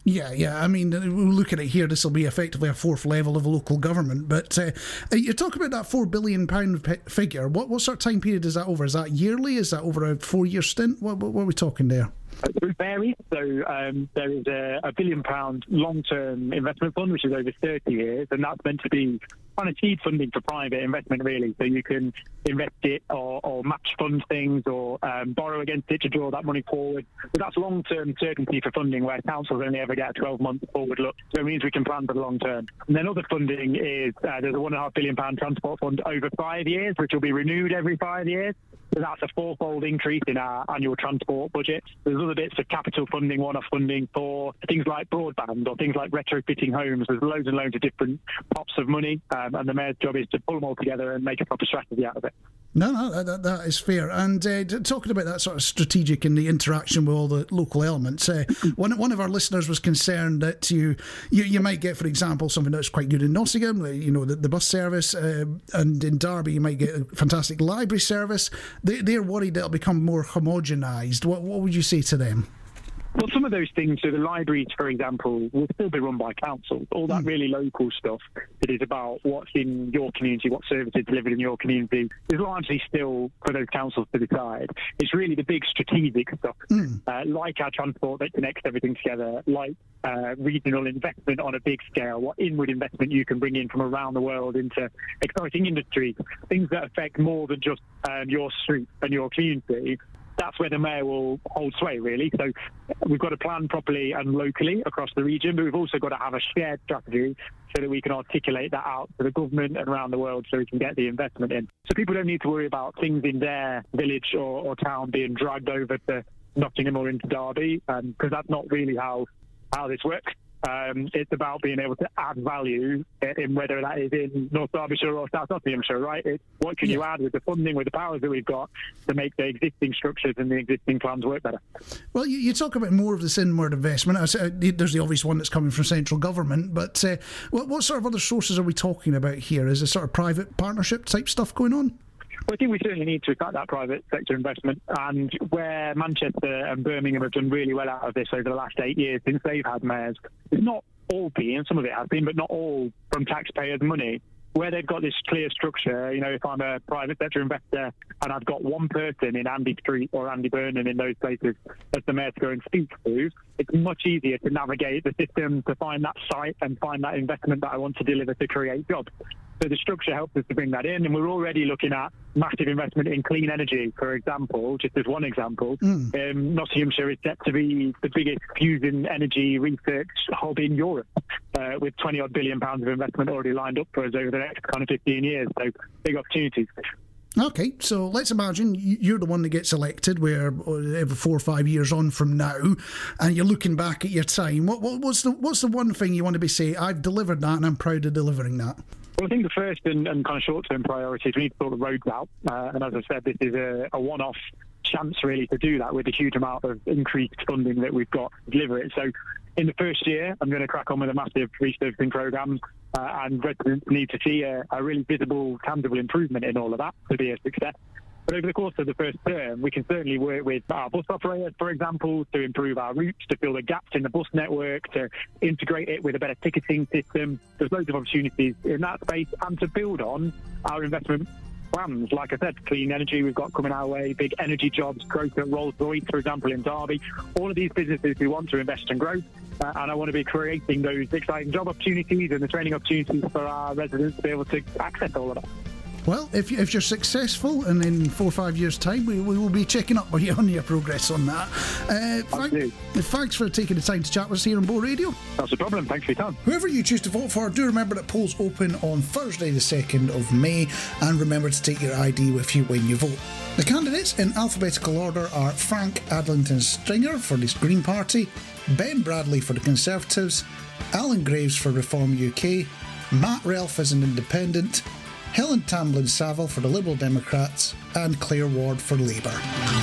Yeah, yeah. I mean, we'll look at it here. This will be effectively a fourth level of local government. But uh, you talk about that four billion pound p- figure. What what sort of time period is that over? Is that yearly? Is that over a four-year stint? What, what, what are we talking there? It varies. So um, there is a, a billion pound long-term investment fund, which is over thirty years, and that's meant to be kind of seed funding for private investment, really. So you can invest it or, or match fund things or um, borrow against it to draw that money forward. But that's long-term certainty for funding, where councils only ever get a twelve-month forward look. So it means we can plan for the long term. And then other funding is uh, there's a one and a half billion pound transport fund over five years, which will be renewed every five years. So that's a fourfold increase in our annual transport budget. There's other bits of capital funding, one-off funding for things like broadband or things like retrofitting homes. There's loads and loads of different pots of money, um, and the mayor's job is to pull them all together and make a proper strategy out of it. No, no, that, that is fair. And uh, talking about that sort of strategic and the interaction with all the local elements, uh, one one of our listeners was concerned that you, you you might get, for example, something that's quite good in Nottingham, you know, the, the bus service, uh, and in Derby you might get a fantastic library service. They, they're worried that it'll become more homogenised. What, what would you say to them? Well, some of those things, so the libraries, for example, will still be run by councils. All that really local stuff that is about what's in your community, what services delivered in your community, is largely still for those councils to decide. It's really the big strategic stuff, mm. uh, like our transport that connects everything together, like uh, regional investment on a big scale, what inward investment you can bring in from around the world into exciting industries, things that affect more than just um, your street and your community. That's where the mayor will hold sway, really. So we've got to plan properly and locally across the region, but we've also got to have a shared strategy so that we can articulate that out to the government and around the world so we can get the investment in. So people don't need to worry about things in their village or, or town being dragged over to Nottingham or into Derby, because um, that's not really how, how this works. Um, it's about being able to add value in whether that is in North Derbyshire or South Nottinghamshire, right? It's what can yeah. you add with the funding, with the powers that we've got to make the existing structures and the existing plans work better. Well, you, you talk about more of this inward investment. Uh, there's the obvious one that's coming from central government, but uh, what, what sort of other sources are we talking about here? Is there sort of private partnership type stuff going on? Well, I think we certainly need to attract that private sector investment, and where Manchester and Birmingham have done really well out of this over the last eight years since they've had mayors, it's not all been, some of it has been, but not all from taxpayers' money. Where they've got this clear structure, you know, if I'm a private sector investor and I've got one person in Andy Street or Andy Burnham in those places as the mayor to go and speak to, it's much easier to navigate the system to find that site and find that investment that I want to deliver to create jobs. So the structure helps us to bring that in, and we're already looking at massive investment in clean energy, for example, just as one example. Mm. Um, Nottinghamshire is set to be the biggest fusion energy research hub in Europe, uh, with twenty odd billion pounds of investment already lined up for us over the next kind of fifteen years. So big opportunities. Okay, so let's imagine you're the one that gets elected, where every four or five years on from now, and you're looking back at your time. What, what what's the what's the one thing you want to be saying? I've delivered that, and I'm proud of delivering that. Well, I think the first and, and kind of short-term priority is we need to sort the roads out. Uh, and as I said, this is a, a one-off chance, really, to do that with the huge amount of increased funding that we've got to deliver it. So in the first year, I'm going to crack on with a massive resurfacing programme, uh, and residents need to see a, a really visible, tangible improvement in all of that to be a success. But over the course of the first term, we can certainly work with our bus operators, for example, to improve our routes, to fill the gaps in the bus network, to integrate it with a better ticketing system. There's loads of opportunities in that space, and to build on our investment plans. Like I said, clean energy we've got coming our way, big energy jobs, growth at Rolls-Royce, for example, in Derby. All of these businesses who want to invest and grow, uh, and I want to be creating those exciting job opportunities and the training opportunities for our residents to be able to access all of that. Well, if, you, if you're successful, and in four or five years' time, we, we will be checking up with you on your progress on that. Uh, thank, thanks for taking the time to chat with us here on Bo Radio. That's a problem. Thanks for your time. Whoever you choose to vote for, do remember that polls open on Thursday the second of May, and remember to take your I D with you when you vote. The candidates in alphabetical order are Frank Adlington Stringer for the Green Party, Ben Bradley for the Conservatives, Alan Graves for Reform U K, Matt Relf as an Independent, Helen Tamblyn-Saville for the Liberal Democrats, and Claire Ward for Labour.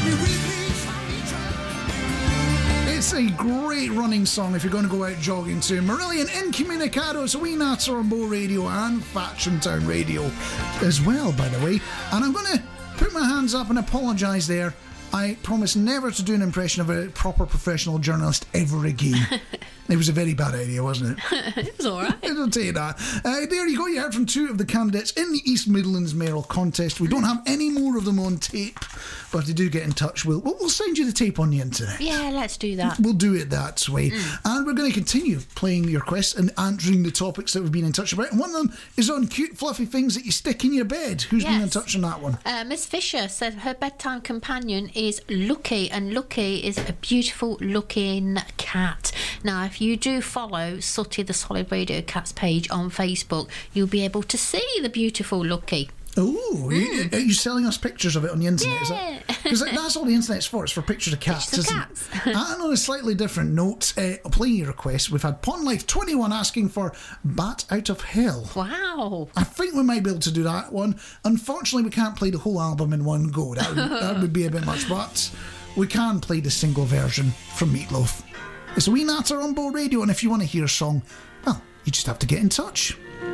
It's a great running song if you're going to go out jogging to. Marillion Incommunicados, We Natter on Bo Radio and Faction Town Radio as well, by the way. And I'm going to put my hands up and apologise there I promise never to do an impression of a proper professional journalist ever again. It was a very bad idea, wasn't it? It was all right. I'll tell you that. Uh, there you go. You heard from two of the candidates in the East Midlands mayoral contest. We don't have any more of them on tape, but if they do get in touch, we'll, we'll send you the tape on the internet. Yeah, let's do that. We'll do it that way. Mm. And we're going to continue playing your quests and answering the topics that we've been in touch about. And one of them is on cute, fluffy things that you stick in your bed. Who's yes. been in touch on that one? Uh, Miss Fisher said her bedtime companion is Lucky, and Lucky is a beautiful looking cat. Now, if you do follow Sooty the Solid Radio Cats page on Facebook, you'll be able to see the beautiful Lucky. Oh, mm. are you selling us pictures of it on the internet? Yeah. Because that, that's all the internet's for. It's for pictures of cats, pictures isn't of cats. it? And on a slightly different note, uh, playing your requests, we've had Pond Life twenty-one asking for Bat Out of Hell. Wow. I think we might be able to do that one. Unfortunately, we can't play the whole album in one go. That would, that would be a bit much, but we can play the single version from Meatloaf. It's a wee natter on Bow Radio, and if you want to hear a song, well, you just have to get in touch.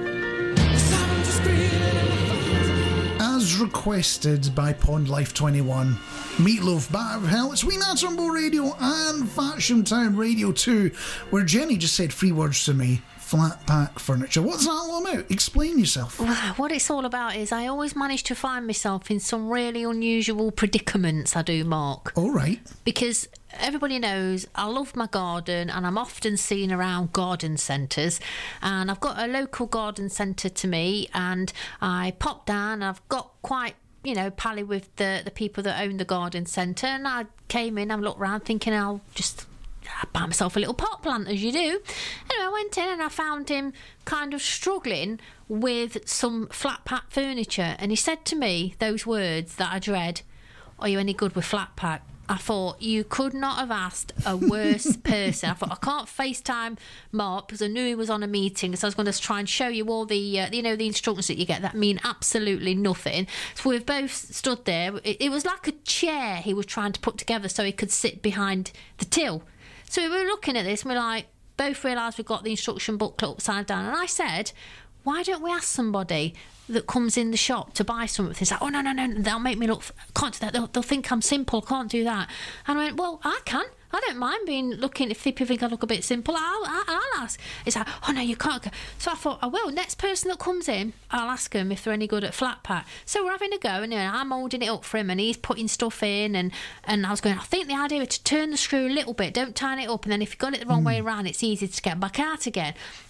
As requested by Pond Life twenty-one, Meatloaf, Bat of Hell. It's wee natter on Bow Radio and Faction Town Radio two, where Jenny just said three words to me. Flat pack furniture. What's that all about? Explain yourself. What it's all about is I always manage to find myself in some really unusual predicaments, I do, Mark. All right. Because everybody knows I love my garden, and I'm often seen around garden centres, and I've got a local garden centre to me, and I pop down, I've got quite you know, pally with the, the people that own the garden centre, and I came in, I looked around thinking I'll just I buy myself a little pot plant, as you do. Anyway, I went in and I found him kind of struggling with some flat pack furniture, and he said to me those words that I dread: "Are you any good with flat pack?" I thought, you could not have asked a worse person. I thought, I can't FaceTime Mark because I knew he was on a meeting, so I was going to try and show you all the, uh, you know, the instructions that you get that mean absolutely nothing. So we've both stood there. It, it was like a chair he was trying to put together so he could sit behind the till. So we were looking at this and we're like, both realised we've got the instruction booklet upside down. And I said, why don't we ask somebody that comes in the shop to buy something? It's like, oh, no, no, no, they'll make me look, can't do that. They'll, they'll think I'm simple, can't do that. And I went, well, I can. I don't mind being looking, if people think I look a bit simple, I'll, I'll, I'll ask. It's like, oh, no, you can't. So I thought, I will. Next person that comes in, I'll ask them if they're any good at flat pack. So we're having a go, and you know, I'm holding it up for him, and he's putting stuff in, and, and I was going, I think the idea is to turn the screw a little bit, don't tighten it up, and then if you've got it the wrong mm. way around, it's easy to get back out again.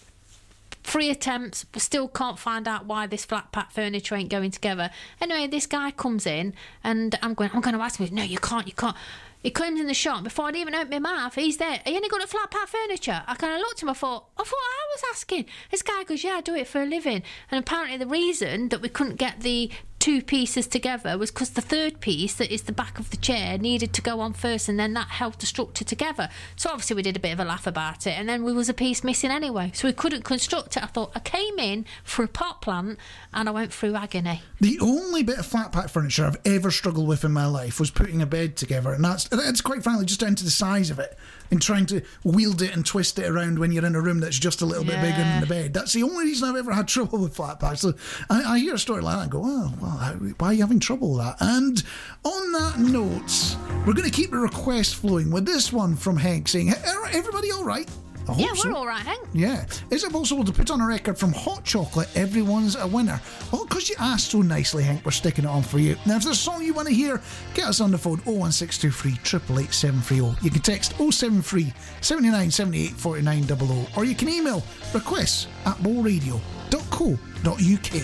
Three attempts, still can't find out why this flat pack furniture ain't going together. Anyway, this guy comes in, and I'm going, I'm going to ask him, no, you can't, you can't. He comes in the shop, before I'd even open my mouth, he's there. Are you any good at flat pack furniture? I kind of looked at him, I thought, I thought I was asking. This guy goes, yeah, I do it for a living. And apparently the reason that we couldn't get the two pieces together was because the third piece, that is the back of the chair, needed to go on first, and then that held the structure together. So obviously we did a bit of a laugh about it, and then we was a piece missing anyway, so we couldn't construct it. I thought, I came in for a pot plant and I went through agony. The only bit of flat pack furniture I've ever struggled with in my life was putting a bed together, and that's, that's quite frankly just down to the size of it and trying to wield it and twist it around when you're in a room that's just a little yeah. bit bigger than the bed. That's the only reason I've ever had trouble with flat packs. So I, I hear a story like that and go, oh, well, why are you having trouble with that? And on that note, we're going to keep the request flowing with this one from Hank saying, everybody all right? I hope yeah, we're so. all right, Hank. Yeah. Is it possible to put on a record from Hot Chocolate, Everyone's a Winner? Well, because you asked so nicely, Hank, we're sticking it on for you. Now, if there's a song you want to hear, get us on the phone, oh one six two three, eight eight eight, seven three oh. You can text oh seven three, seven nine seven eight, four nine zero zero, or you can email requests at bowradio dot co dot uk.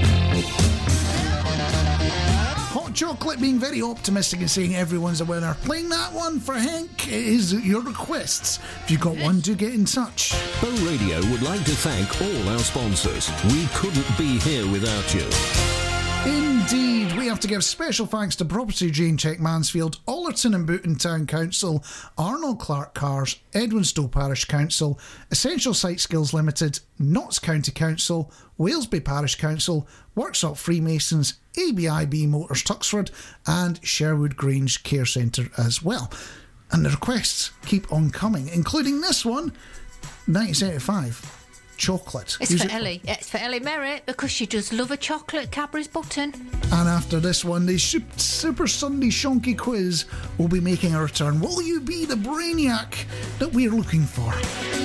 Hot Chocolate being very optimistic and saying everyone's a winner. Playing that one for Hank is your requests. If you've got one, do get in touch. Bow Radio would like to thank all our sponsors. We couldn't be here without you. Indeed, we have to give special thanks to Property Jane Check Mansfield, Ollerton and Booton Town Council, Arnold Clark Cars, Edwinstowe Parish Council, Essential Site Skills Limited, Notts County Council, Walesby Parish Council, Workshop Freemasons, A B I B Motors Tuxford, and Sherwood Grange Care Centre as well. And the requests keep on coming, including this one, nineteen seventy-five. chocolate. It's Who's for it Ellie. It's for Ellie Merritt because she does love a chocolate Cadbury's button. And after this one, the Sup- Super Sunday Shonky Quiz will be making a return. Will you be the brainiac that we're looking for?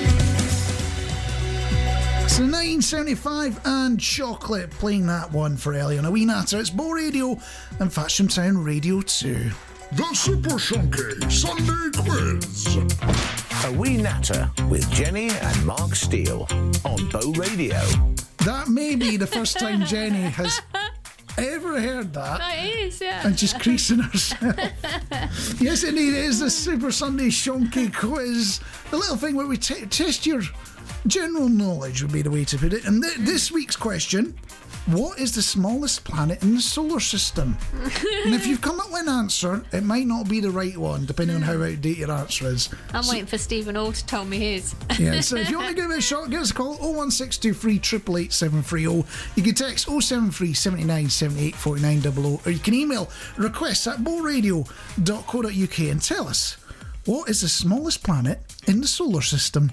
So nineteen seventy-five and chocolate, playing that one for Ellie on a wee natter. It's Bo Radio and Fatcham Town Radio two. The Super Shonky Sunday Quiz. A wee natter with Jenny and Mark Steele on Bo Radio. That may be the first time Jenny has ever heard that. That is, yeah. And just creasing herself. Yes, indeed, it is the Super Sunday Shonky Quiz. The little thing where we t- test your general knowledge would be the way to put it. And th- this week's question: what is the smallest planet in the solar system? And if you've come up with an answer, it might not be the right one, depending on how out of date your answer is. I'm so, waiting for Stephen Hall to tell me his. Yeah, so if you want to give it a shot, give us a call oh one six two three, eight eight eight, seven three oh. You can text oh seven three, seven nine seven eight, four nine zero zero, or you can email requests at bowradio dot co dot uk and tell us, what is the smallest planet in the solar system?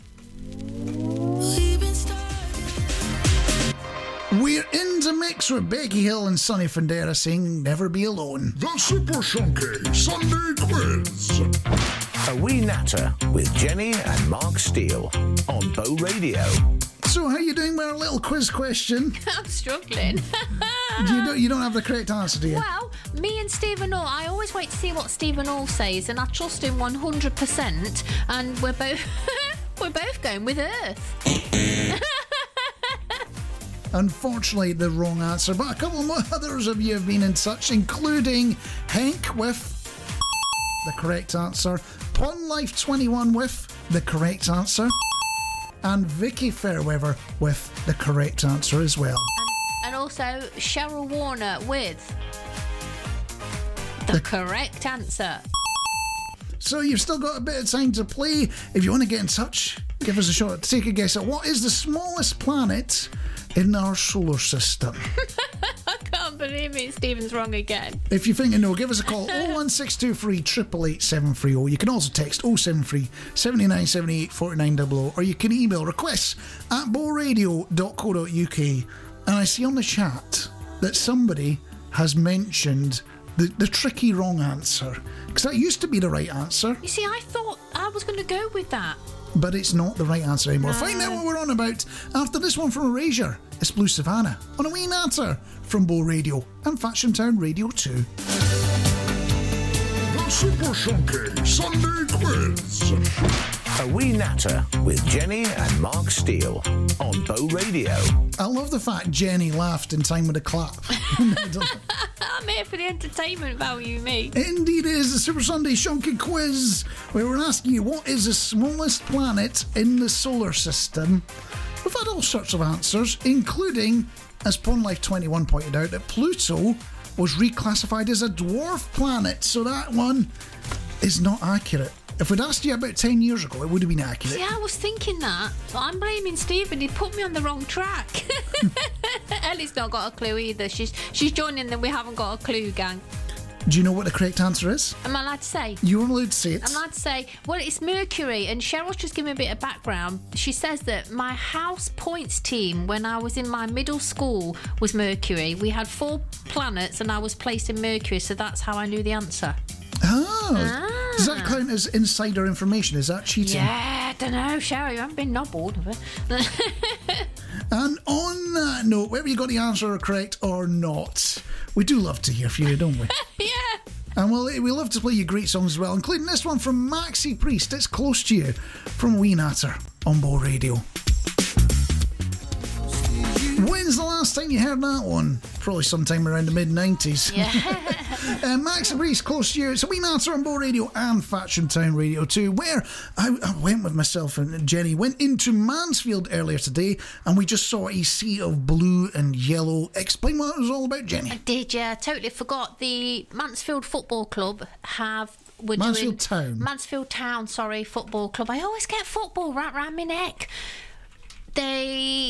We're in the mix with Becky Hill and Sonny Fandera singing Never Be Alone. The Super Shonky Sunday Quiz. A wee natter with Jenny and Mark Steele on Bo Radio. So how you doing with our little quiz question? I'm struggling. you, don't, you don't have the correct answer, do you? Well, me and Stephen Hall, I always wait to see what Stephen Hall says, and I trust him one hundred percent, and we're both we're both going with Earth. Unfortunately, the wrong answer, but a couple more others of you have been in touch, including Hank with the correct answer, Pond Life twenty-one with the correct answer, and Vicky Fairweather with the correct answer as well. And, and also Cheryl Warner with the, the correct answer. So you've still got a bit of time to play. If you want to get in touch, give us a shot. Take a guess at what is the smallest planet in our solar system. I can't believe it. Stephen's wrong again. If you think you know, give us a call oh one six two three, eight eight eight, seven three oh. You can also text oh seven three, seven nine seven eight, four nine zero zero, or you can email requests at bowradio dot co dot uk. And I see on the chat that somebody has mentioned the, the tricky wrong answer, because that used to be the right answer. You see, I thought I was going to go with that. But it's not the right answer anymore. No. Find out what we're on about after this one from Erasure. It's Blue Savannah on a wee natter from Bo Radio and Fatcham Town Radio two. The Super Shonky Sunday Quiz. A wee natter with Jenny and Mark Steele on Bo Radio. I love the fact Jenny laughed in time with a clap. I'm here for the entertainment value, me. Indeed it is the Super Sunday Shonky Quiz, where we're asking you what is the smallest planet in the solar system. We've had all sorts of answers, including, as Pond Life twenty-one pointed out, that Pluto was reclassified as a dwarf planet, so that one is not accurate. If we'd asked you about ten years ago, it would have been accurate. See, I was thinking that, but I'm blaming Stephen. He put me on the wrong track. Ellie's not got a clue either. She's she's joining them. We haven't got a clue, gang. Do you know what the correct answer is? Am I allowed to say? You're allowed to say it. I'm allowed to say, well, it's Mercury. And Cheryl's just giving me a bit of background. She says that my house points team, when I was in my middle school, was Mercury. We had four planets and I was placed in Mercury, so that's how I knew the answer. Oh, Ah. does that count as insider information? Is that cheating? Yeah, I don't know, Cheryl. You haven't been nobbled. And on that note, whether you got the answer correct or not, we do love to hear from you, don't we? Yeah. And we'll, we love to play you great songs as well, including this one from Maxi Priest. It's Close to You from Wee Natter on Bo Radio. When's the last time you heard that one? Probably sometime around the mid nineties. Yeah. uh, Max and Breeze, Close to You. It's a wee natter on Bo Radio and Fatcham Town Radio two, where I, I went with myself and Jenny, went into Mansfield earlier today, and we just saw a sea of blue and yellow. Explain what it was all about, Jenny. I did, yeah. Totally forgot. The Mansfield Football Club have... We're Mansfield doing, Town. Mansfield Town, sorry, Football Club. I always get football right round my neck. They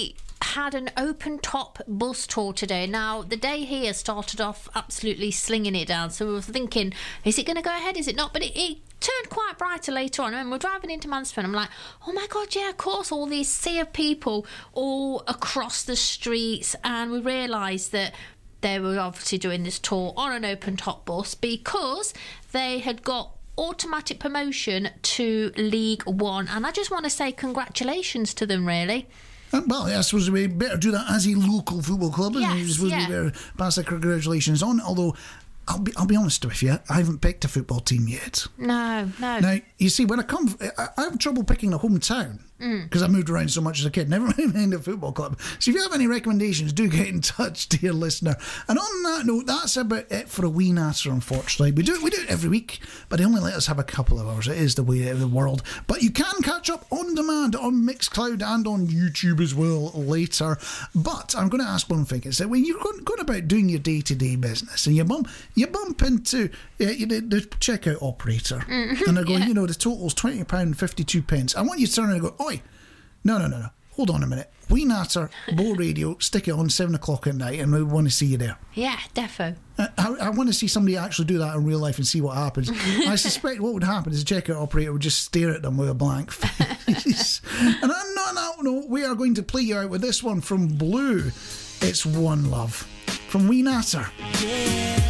had an open-top bus tour today. Now, the day here started off absolutely slinging it down, so we were thinking, is it going to go ahead, is it not? But it, it turned quite brighter later on, and we're driving into Mansfield. I'm like, oh my God, yeah, of course, all these sea of people all across the streets, and we realised that they were obviously doing this tour on an open-top bus because they had got automatic promotion to League One, and I just want to say congratulations to them, really. Uh, well, I suppose we better do that as a local football club, and Yes, you suppose yeah. we better pass the congratulations on, although I'll be, I'll be honest with you, I haven't picked a football team yet. No, no. Now, you see, when I come, I, I have trouble picking a hometown because I moved around so much as a kid, never mind a football club. So if you have any recommendations, do get in touch, dear listener. And on that note, that's about it for a wee natter, unfortunately. We do it, we do it every week, but they only let us have a couple of hours. It is the way of the world. But you can catch up on demand on Mixcloud and on YouTube as well later. But I'm going to ask one thing. Is that when you're going, going about doing your day-to-day business and you bump, you bump into uh, the, the checkout operator mm-hmm, and they're going, yeah. you know, the total's twenty pounds fifty-two pence. I want you to turn around and go, oi, no, no, no, no. Hold on a minute. We natter, Bow Radio, stick it on seven o'clock at night and we want to see you there. Yeah, defo. I, I, I want to see somebody actually do that in real life and see what happens. I suspect what would happen is the checkout operator would just stare at them with a blank face. And on that note, we are going to play you out with this one from Blue. It's One Love from Wee Natter. Yeah.